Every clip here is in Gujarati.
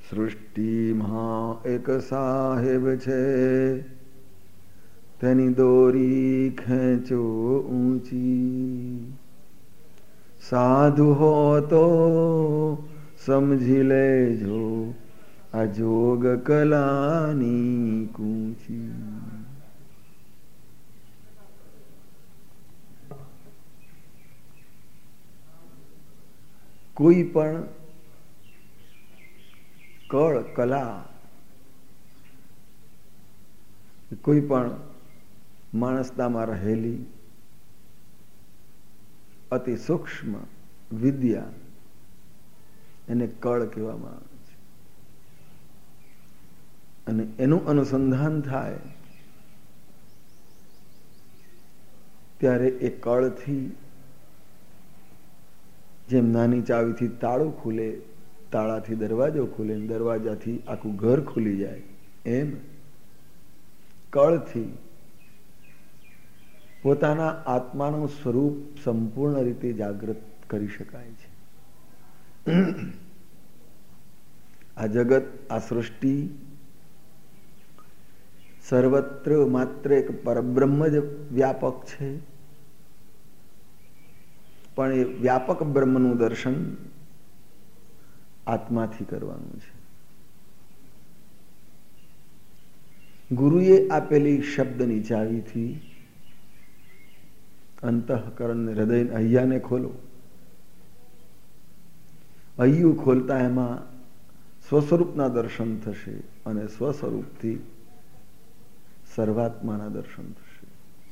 સૃષ્ટિમાં એક સાહેબ છે, તેની દોરી ખેંચો ઊંચી. સાધુ હો તો સમજી લેજો આ જોગ કલાની કૂંચી. કોઈ પણ કળ કલા, કોઈ પણ માણસનામાં રહેલી અતિ સૂક્ષ્મ વિદ્યા, એને કળ કહેવામાં આવે છે. અને એનું અનુસંધાન થાય ત્યારે એ કળથી જેમ નાની ચાવીથી તાળું ખુલે, તાળાથી દરવાજો ખુલે, દરવાજાથી આખું ઘર ખુલી જાય, એમ કળથી પોતાના આત્માનું સ્વરૂપ સંપૂર્ણ રીતે જાગૃત કરી શકાય છે. આ જગત, આ સૃષ્ટિ સર્વત્ર માત્ર એક પરબ્રહ્મ જ વ્યાપક છે. પણ એ વ્યાપક બ્રહ્મનું દર્શન આત્માથી કરવાનું છે. ગુરુએ આપેલી શબ્દની ચાવીથી અંતઃકરણ, હૃદય, હૈયાને ખોલો. હૈયું ખોલતા એમાં સ્વસ્વરૂપના દર્શન થશે અને સ્વસ્વરૂપથી સર્વાત્માના દર્શન થશે.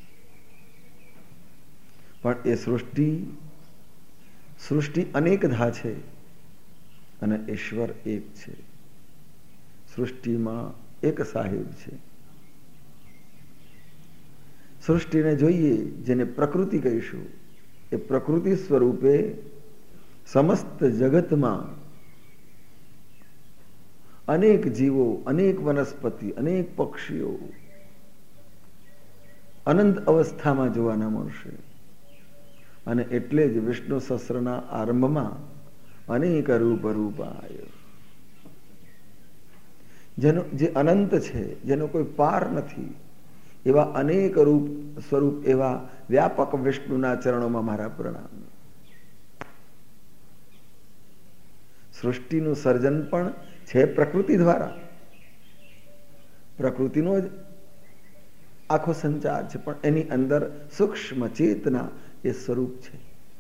પણ એ સૃષ્ટિ અનેકધા છે અને ઈશ્વર એક છે. સૃષ્ટિમાં એક સાહેબ છે. સૃષ્ટિને જોઈએ, જેને પ્રકૃતિ કહીશું, એ પ્રકૃતિ સ્વરૂપે સમસ્ત જગતમાં અનેક જીવો, અનેક વનસ્પતિ, અનેક પક્ષીઓ અનંત અવસ્થામાં જોવાના મળશે. અને એટલે જ વિષ્ણુ સહસ્રના આરંભમાં અનેક રૂપ રૂપાય, જેનો જે અનંત છે, જેનો કોઈ પાર નથી, એવા અનેક રૂપ સ્વરૂપ એવા વ્યાપક વિષ્ણુના ચરણોમાં મારા પ્રણામ. સૃષ્ટિનું સર્જન પણ છે પ્રકૃતિ દ્વારા. પ્રકૃતિનો જ આખો સંચાર છે, પણ એની અંદર સૂક્ષ્મ ચેતના એ સ્વરૂપ છે.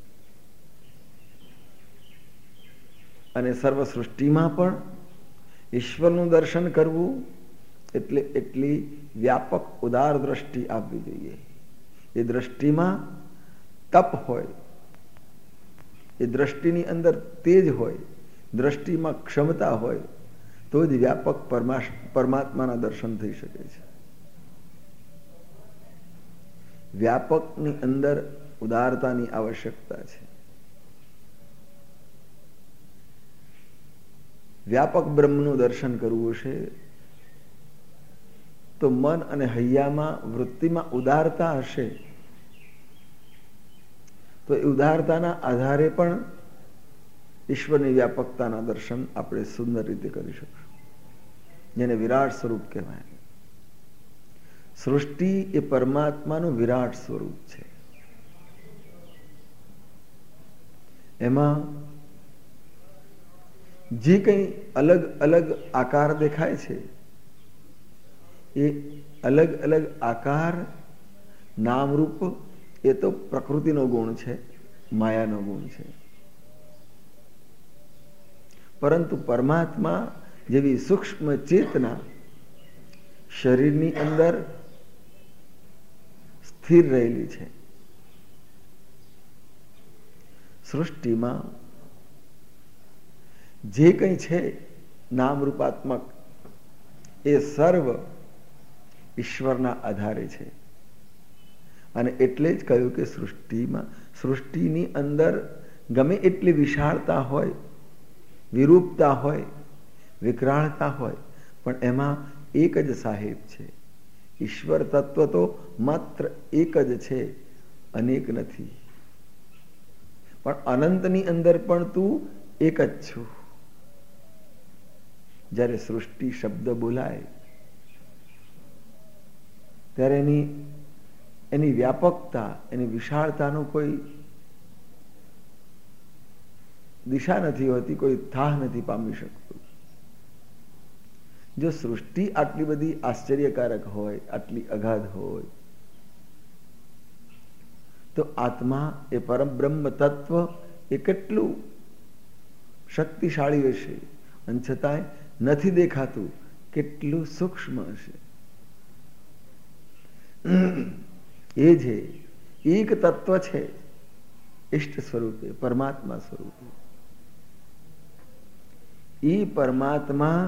અને સર્વ સૃષ્ટિમાં પણ ઈશ્વરનું દર્શન કરવું એટલે એટલી વ્યાપક ઉદાર દ્રષ્ટિ આપવી જોઈએ. એ દ્રષ્ટિમાં તપ હોય, એ દ્રષ્ટિની અંદર તેજ હોય, દ્રષ્ટિમાં ક્ષમતા હોય, તો જ વ્યાપક પરમાત્માના દર્શન થઈ શકે છે. વ્યાપકની અંદર ઉદારતાની આવશ્યકતા છે. વ્યાપક બ્રહ્મનું દર્શન કરવું છે તો મન અને હૈયામાં, વૃત્તિમાં ઉદારતા હશે તો એ ઉદારતાના આધારે પણ ઈશ્વરની વ્યાપકતાના દર્શન આપણે સુંદર રીતે કરી શકશું, જેને વિરાટ સ્વરૂપ કહેવાય. સૃષ્ટિ એ પરમાત્માનું વિરાટ સ્વરૂપ છે. એમાં જે કંઈ અલગ અલગ આકાર દેખાય છે, એ અલગ અલગ આકાર, નામરૂપ, એ તો પ્રકૃતિનો ગુણ છે, માયાનો ગુણ છે. પરંતુ પરમાત્મા જેવી સૂક્ષ્મ ચેતના શરીરની અંદર સ્થિર રહેલી છે. સૃષ્ટિમાં જે કંઈ છે નામરૂપાત્મક, એ સર્વ ઈશ્વરના આધારે છે. અને એટલે જ કહ્યું કે સૃષ્ટિની અંદર ગમે એટલી વિશાળતા હોય, વિરૂપતા હોય, વિકરાળતા હોય, પણ એમાં એક જ સાહેબ છે. ઈશ્વર તત્વ તો માત્ર એક જ છે, અનેક નથી. પણ અનંતની અંદર પણ તું એક જ છું. જ્યારે સૃષ્ટિ શબ્દ બોલાય ત્યારે એની વ્યાપકતા, એની વિશાળતાનું કોઈ દિશા નથી હોતી, કોઈ થાહ નથી પામી શકતું. જો સૃષ્ટિ આટલી બધી આશ્ચર્યકારક હોય, આટલી અગાધ હોય, તો આત્મા એ પરબ્રહ્મ તત્વ એ કેટલું શક્તિશાળી હશે, અને છતાંય નથી દેખાતું, કેટલું સૂક્ષ્મ હશે. એ જે એક તત્વ છે, ઇષ્ટ સ્વરૂપે, પરમાત્મા સ્વરૂપે, એ પરમાત્મા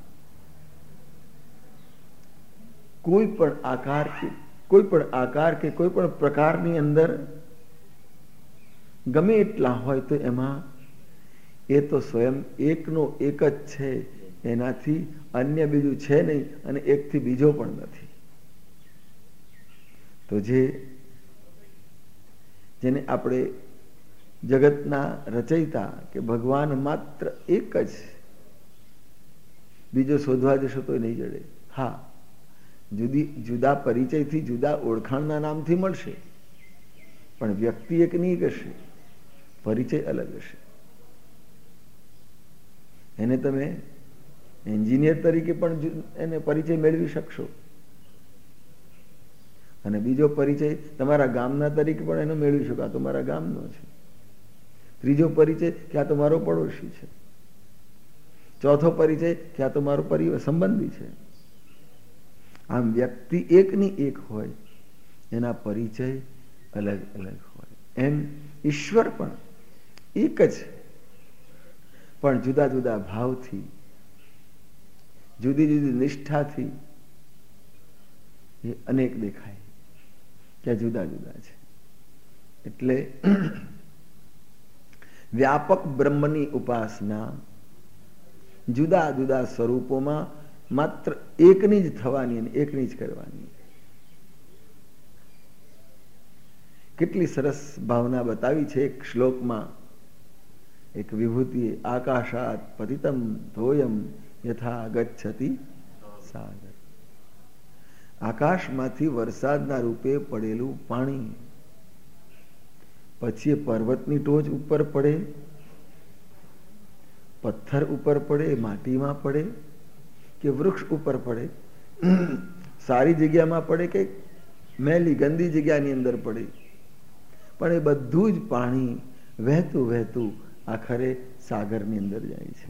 કોઈ પણ આકાર કે કોઈ પણ પ્રકારની અંદર ગમે એટલા હોય તો એમાં એ તો સ્વયં એકનો એક જ છે, એનાથી અન્ય બીજું છે નહીં, અને એકથી બીજો પણ નથી. તો જેને આપણે જગતના રચયિતા કે ભગવાન માત્ર એક જ, બીજો શોધવા જશો તો નહીં જડે. હા, જુદા પરિચયથી, જુદા ઓળખાણના નામથી મળશે, પણ વ્યક્તિ એકની એક હશે, પરિચય અલગ હશે. એને તમે એન્જિનિયર તરીકે પણ એને પરિચય મેળવી શકશો, અને બીજો પરિચય તમારા ગામના તરીકે પણ એનો મેળવી શકો, આ તો મારા ગામનો છે. ત્રીજો પરિચય કે આ તો મારો પડોશી છે. ચોથો પરિચય કે આ તો મારો પરિવાર સંબંધી છે. આમ વ્યક્તિ એકની એક હોય, એના પરિચય અલગ અલગ હોય. એમ ઈશ્વર પણ એક જ, પણ જુદા જુદા ભાવથી, જુદી જુદી નિષ્ઠાથી એ અનેક દેખાય, ત્યાં જુદા જુદા છે. એટલે વ્યાપક બ્રહ્મની ઉપાસના જુદા જુદા સ્વરૂપોમાં માત્ર એકની જ થવાની અને એકની જ કરવાની. કેટલી સરસ ભાવના બતાવી છે એક શ્લોકમાં. એક વિભૂતિએ આકાશાત પતિતમ ધોયમ યથા ગચ્છતિ સાગર. આકાશમાંથી વરસાદના રૂપે પડેલું પાણી પછી એ પર્વતની ટોચ ઉપર પડે, પથ્થર ઉપર પડે, માટીમાં પડે, કે વૃક્ષ ઉપર પડે, સારી જગ્યામાં પડે કે મેલી ગંદી જગ્યાની અંદર પડે, પણ એ બધું જ પાણી વહેતું વહેતું આખરે સાગરની અંદર જાય છે.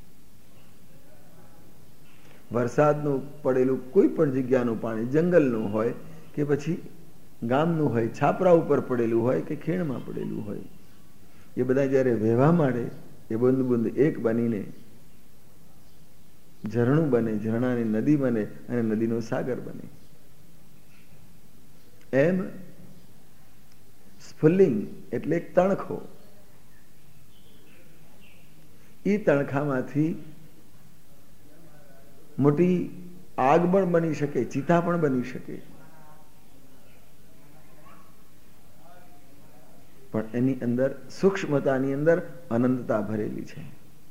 વરસાદનું પડેલું કોઈ પણ જગ્યાનું પાણી, જંગલનું હોય કે પછી ગામનું હોય, છાપરા ઉપર પડેલું હોય કે ખીણમાં પડેલું હોય, એ બધા જ્યારે વહેવા માંડે, એ બુંદ બુંદ એક બનીને ઝરણું બને, ઝરણાની નદી બને, અને નદીનો સાગર બને. એમ સ્ફુલ્લિંગ એટલે એક તણખો, એ તણખામાંથી મોટી આગ પણ બની શકે, ચિતા પણ બની શકે, પણ એની અંદર સૂક્ષ્મતાની અંદર અનંતતા ભરેલી છે.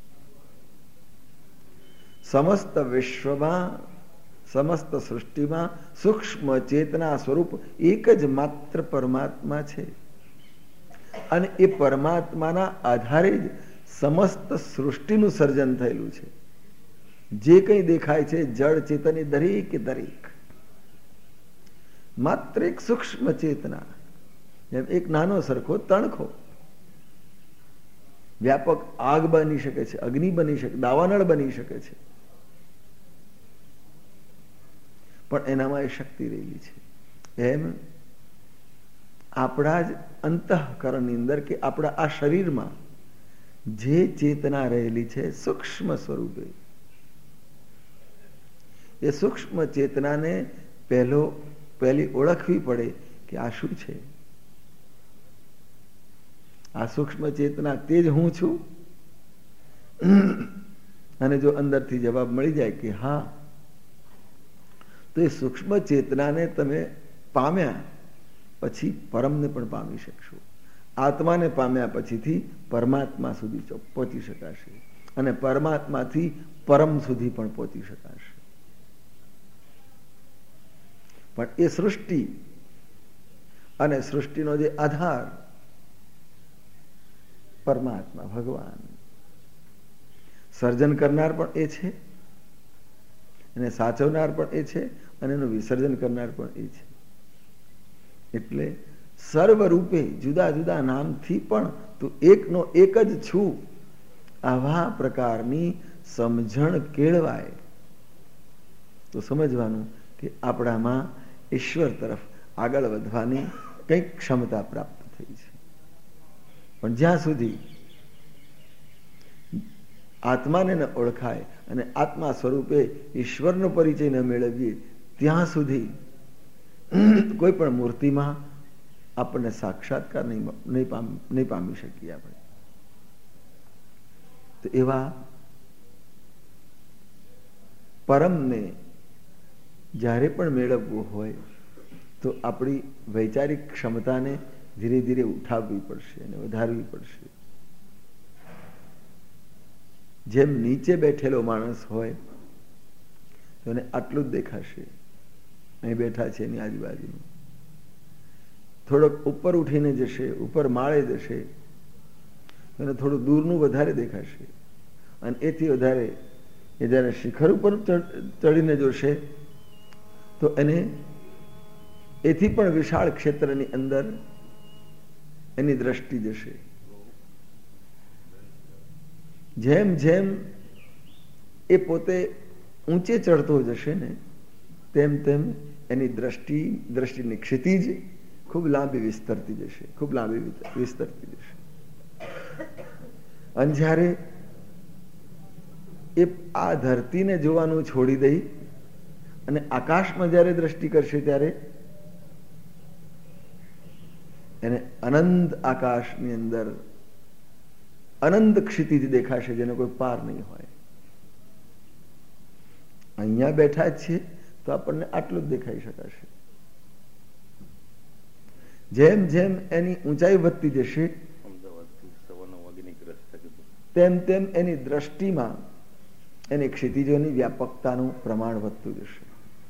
સમસ્ત વિશ્વમાં, સમસ્ત સૃષ્ટિમાં સૂક્ષ્મ ચેતના સ્વરૂપ એક જ માત્ર પરમાત્મા છે, અને એ પરમાત્માના આધારે જ સમસ્ત સૃષ્ટિનું સર્જન થયેલું છે. જે કંઈ દેખાય છે જળ ચેતન, દરેકે દરેક માત્ર એક સૂક્ષ્મ ચેતના, જેમ એક નાનો સરખો તણખો વ્યાપક આગ બની શકે છે, અગ્નિ બની શકે, દાવાનળ બની શકે છે, પણ એનામાં એ શક્તિ રહેલી છે. એમ આપણા જ અંતઃકરણની અંદર કે આપણા આ શરીરમાં જે ચેતના રહેલી છે સૂક્ષ્મ સ્વરૂપે, એ સૂક્ષ્મ ચેતનાને પહેલી ઓળખવી પડે કે આ શું છે. આ સૂક્ષ્મ ચેતના તે જ હું છું. અને જો અંદરથી જવાબ મળી જાય કે હા, તો એ સૂક્ષ્મ ચેતનાને તમે પામ્યા પછી પરમને પણ પામી શકશો. આત્માને પામ્યા પછીથી પરમાત્મા સુધી પહોંચી શકાશે, અને પરમાત્માથી પરમ સુધી પણ પહોંચી શકાશે. પણ એ સૃષ્ટિ અને સૃષ્ટિનો જે આધાર પરમાત્મા ભગવાન, સર્જન કરનાર પણ એ છે, એને સાચવનાર પણ એ છે, અને એનું વિસર્જન કરનાર પણ એ છે. એટલે સર્વરૂપે જુદા જુદા નામથી પણ તું એકનો એક જ છું, આવા પ્રકારની સમજણ કેળવાય તો સમજવાનું કે આપણામાં ઈશ્વર તરફ આગળ વધવાની કંઈક ક્ષમતા પ્રાપ્ત થઈ છે. પણ જ્યાં સુધી આત્માને ન ઓળખાય અને આત્મા સ્વરૂપે ઈશ્વરનો પરિચય ન મેળવીએ ત્યાં સુધી કોઈ પણ મૂર્તિમાં આપણને સાક્ષાત્કાર નહીં પામી શકીએ આપણે. તો એવા પરમને જ્યારે પણ મેળવવું હોય તો આપણી વૈચારિક ક્ષમતાને ધીરે ધીરે ઉઠાવવી પડશે અને વધારવી પડશે. જેમ નીચે બેઠેલો માણસ હોય તો એને આટલું જ દેખાશે, અહીં બેઠા છે એની આજુબાજુનું. થોડોક ઉપર ઉઠીને જશે, ઉપર માળે જશે, એને થોડું દૂરનું વધારે દેખાશે, અને એથી વધારે એ જ્યારે શિખર ઉપર ચડીને જોશે તો એને એથી પણ વિશાળ ક્ષેત્રની અંદર એની દ્રષ્ટિ જશે. જેમ જેમ એ પોતે ઊંચે ચડતો જશે ને તેમ તેમ એની દ્રષ્ટિની ક્ષિતિજ ખૂબ લાંબી વિસ્તરતી જશે, ખૂબ લાંબી વિસ્તરતી જશે. અને જ્યારે એ આ ધરતીને જોવાનું છોડી દઈ અને આકાશમાં જ્યારે દ્રષ્ટિ કરશે ત્યારે એને અનંત આકાશની અંદર અનંત ક્ષિતિજ દેખાશે, જેનો કોઈ પાર નહીં હોય. અહીંયા બેઠા જ છીએ તો આપણને આટલું જ દેખાઈ શકાશે. જેમ જેમ એની ઊંચાઈ વધતી જશે તેમ તેમ એની દ્રષ્ટિમાં એની ક્ષિતિજોની વ્યાપકતાનું પ્રમાણ વધતું જશે.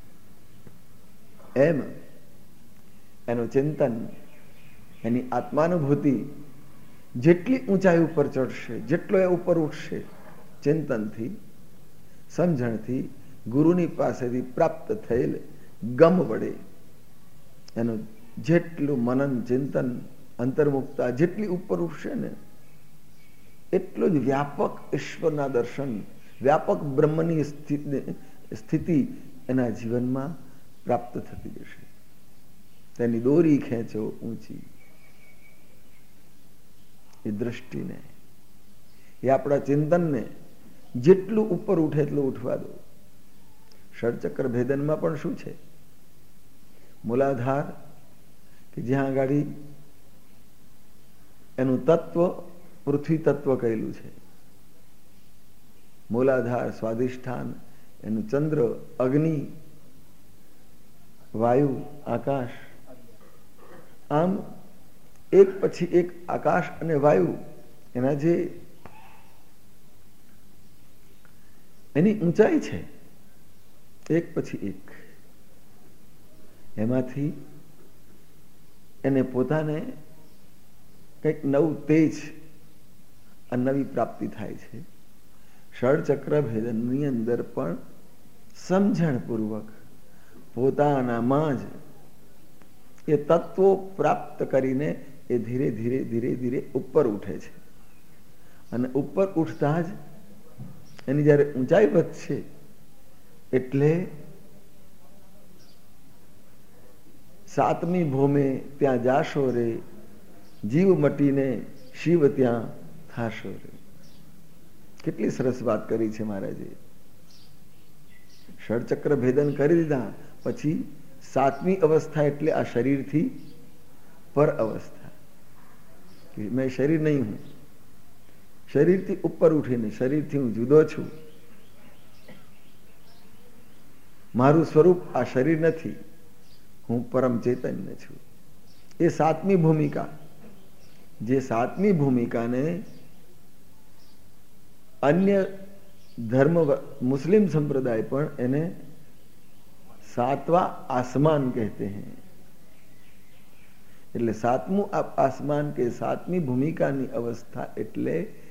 એમ એનું ચિંતન, એની આત્માનુભૂતિ જેટલી ઊંચાઈ ઉપર ચડશે, જેટલો એ ઉપર ઉઠશે, ચિંતનથી, સમજણથી, ગુરુની પાસેથી પ્રાપ્ત થયેલ ગમ વડે એનું જેટલું મનન ચિંતન અંતર્મુક્તા જેટલી ઉપર ઉઠશે ને એટલું જ વ્યાપક ઈશ્વરના દર્શન, વ્યાપક બ્રહ્મની સ્થિતિ એના જીવનમાં પ્રાપ્ત થતી જશે. તેની દોરી ખેંચો ઊંચી, એ દ્રષ્ટિને, એ આપણા ચિંતનને જેટલું ઉપર ઉઠે એટલું ઉઠવા દો. ષડચક્ર ભેદનમાં પણ શું છે? મૂલાધાર કે જ્યાં આગળ એનું તત્વ પૃથ્વી તત્વ કહેલું છે. મૂલાધાર સ્વાધિષ્ઠાન, એનું ચંદ્ર, અગ્નિ, વાયુ, આકાશ. આમ એક પછી એક આકાશ અને વાયુ એના જે એની ઊંચાઈ છે એક પછી એક, એમાંથી એને પોતાને કંઈક નવું તેજ અને નવી પ્રાપ્તિ થાય છે. ષડચક્ર ભેદનની અંદર પણ સમજણપૂર્વક પોતાનામાં જ એ તત્વો પ્રાપ્ત કરીને એ ધીરે ધીરે ધીરે ધીરે ઉપર ઉઠે છે. અને ઉપર ઉઠતા જ એની જ્યારે ઊંચાઈ વધશે એટલે સાતમી ભૂમે ત્યાં જાશો રે, જીવ મટીને શિવ ત્યાં થાશો રે. કેટલી સરસ વાત કરી છે મહારાજે. ષડચક્ર ભેદન કરી દીધા પછી સાતમી અવસ્થા એટલે આ શરીરથી પર અવસ્થા. મેં શરીર નહીં, હું શરીરથી ઉપર ઉઠીને, શરીરથી હું જુદો છું, મારું સ્વરૂપ આ શરીર નથી, હું પરમ ચૈતન્ય છું. એ સાતમી ભૂમિકા, જે સાતમી ભૂમિકાને અન્ય ધર્મ મુસ્લિમ સંપ્રદાય પણ એને સાતવા આસમાન કહેતે हैं. એટલે સાતમું આસમાન કે સાતમી ભૂમિકાની અવસ્થા એટલે